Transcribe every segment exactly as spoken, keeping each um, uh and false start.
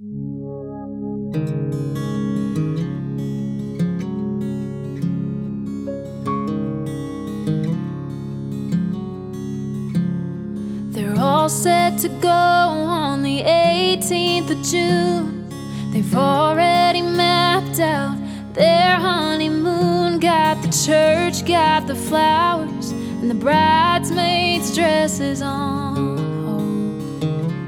They're all set to go on the eighteenth of June. They've already mapped out their honeymoon. Got the church, got the flowers, and the bridesmaids' dresses on hold.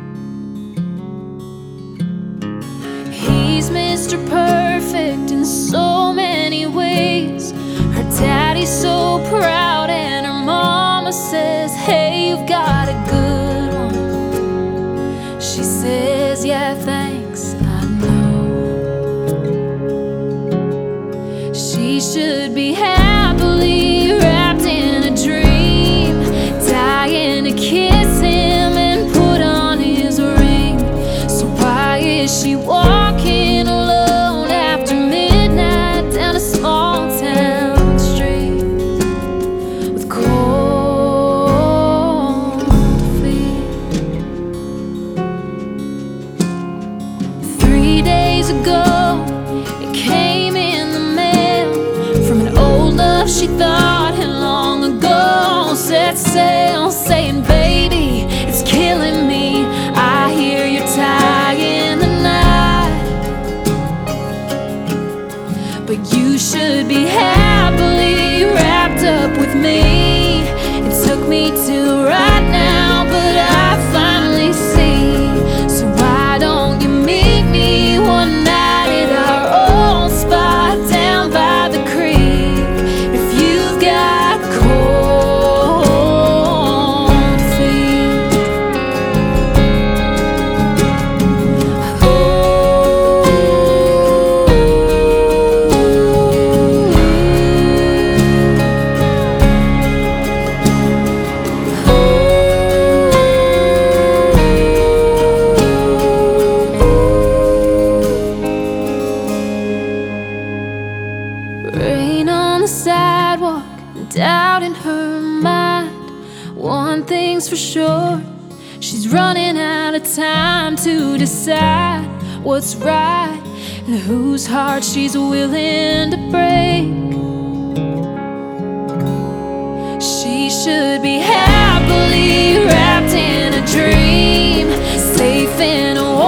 He's Mister Perfect in so many ways. Her daddy's so proud, and her mama says, hey, you've got a good one. She says, yeah, thanks, I know. She should be happily wrapped in a dream, dying to kiss him and put on his ring. So why is she walking alone after midnight down a small town street with cold feet? Three days ago it came in the mail from an old love she thought had long ago set sail, saying, baby, it's killing me. I hear you're tying the knot, but you should be happily wrapped up with me. It took me to right now, but I finally see. So why don't you meet me one night at our old spot down by the creek? If you've got cold feet. Rain on the sidewalk, doubt in her mind. One thing's for sure, she's running out of time to decide what's right and whose heart she's willing to break. She should be happily wrapped in a dream, safe in a